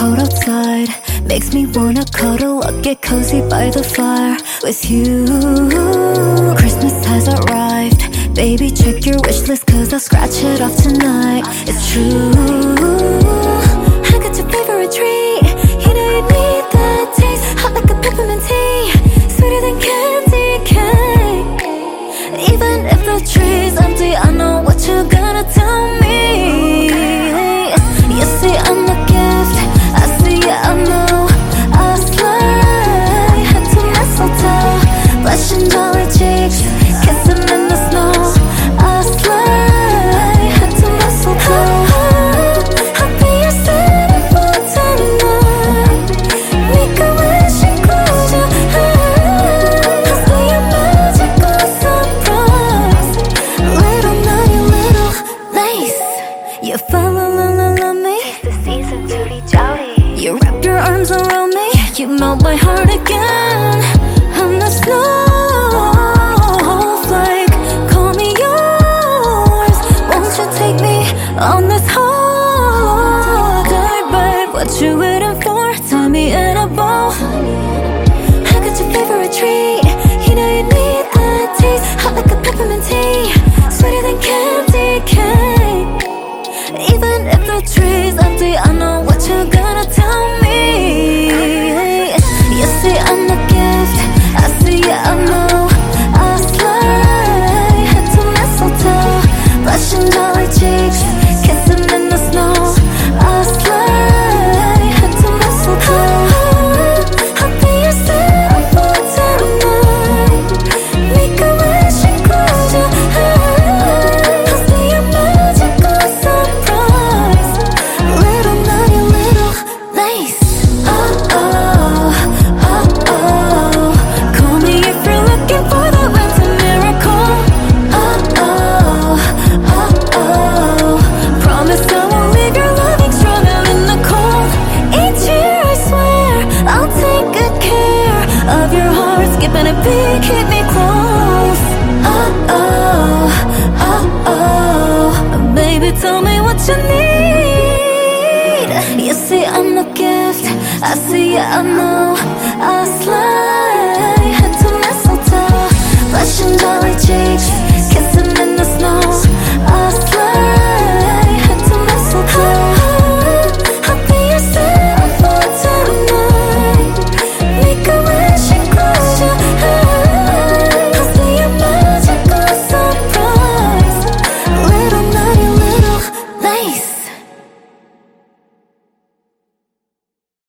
cold outside makes me wanna cuddle up, get cozy by the fire with you. Christmas has arrived, baby check your wish list, cause I'll scratch it off tonight. It's true, I got your favorite treat. You know you need that taste, hot like a peppermint tea, sweeter than candy cane. Even if the tree's empty, I know what you're gonna tell me. You see I'm a gift, I see ya, I know I'll slide. Head to mistletoe, blushing jolly cheeks, kissing in the snow. I'll slide. Head to mistletoe, I'll be your Santa for tonight. Make a wish and close your eyes. I'll be your magical surprise. Little naughty, little nice. You fall me. It's the season to be jolly. You wrap your arms around me, you melt my heart again. I'm the snowflake, call me yours. Won't you take me on this holiday, babe? What you waiting for? Tie me in a bow. I got your favorite treat. You know you need that taste, hot like a peppermint tea, sweeter than candy cane. Even if the tree's empty, I know what you're gonna tell me. You see I'm a gift, I see ya, I know I'll slide. Head to mistletoe, blushing jolly cheeks, kissing in the snow. I'll slide. Head to mistletoe, I'll be your Santa for tonight. Make a wish and close your eyes. I'll be your magical surprise. Little naughty, little nice. Oh oh, oh oh. Call me if you're looking for the winter miracle. Oh oh, oh oh. Promise I won't leave your loving stronger in the cold. Each year I swear I'll take good care of your heart, skipping a beat, keep me close. Oh oh, oh oh. Baby, tell me what you need. You see I'm a gift, I see ya, I know I'll slide.